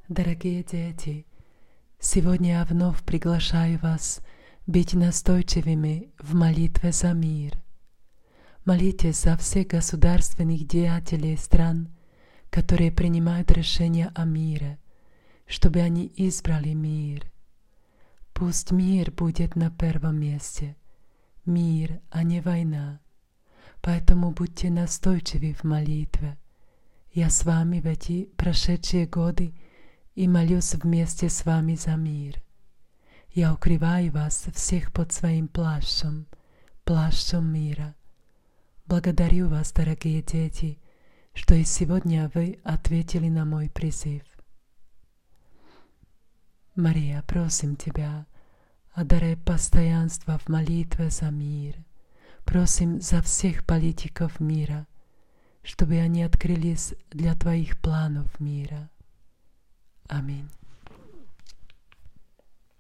Дорогие дети, сегодня я вновь приглашаю вас быть настойчивыми в молитве за мир. Молитесь за всех государственных деятелей стран, которые принимают решения о мире, чтобы они избрали мир. Пусть мир будет на первом месте. Мир, а не война. Поэтому будьте настойчивы в молитве. Я с вами в эти прошедшие годы и молюсь вместе с вами за мир. Я укрываю вас всех под своим плащом, плащом мира. Благодарю вас, дорогие дети, что и сегодня вы ответили на мой призыв. Мария, просим Тебя, одаряй постоянство в молитве за мир. Просим за всех политиков мира, чтобы они открылись для Твоих планов мира. Аминь.